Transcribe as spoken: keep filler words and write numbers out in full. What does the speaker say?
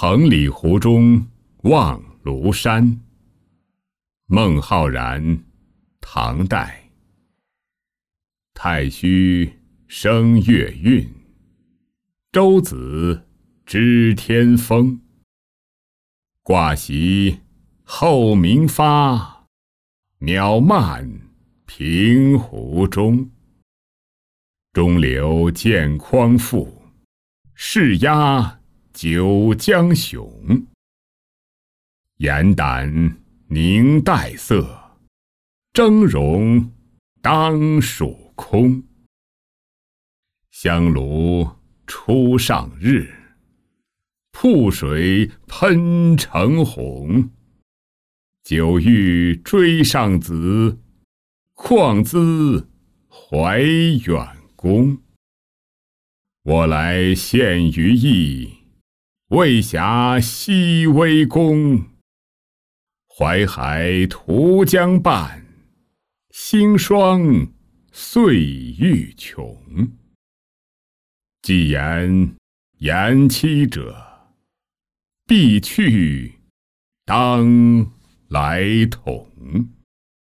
彭蠡湖中望庐山。孟浩然，唐代。太虚生月运，周子知天风。挂席后鸣发，渺漫平湖中。中流见匡复，势压九江雄。严胆凝黛色，峥嵘当属空。香炉初上日，瀑水喷成洪。久欲追上子，况兹怀远公。我来献于邑，未暇西微宫。淮海图江畔，星霜岁欲穷。既言言期者，必去当来统。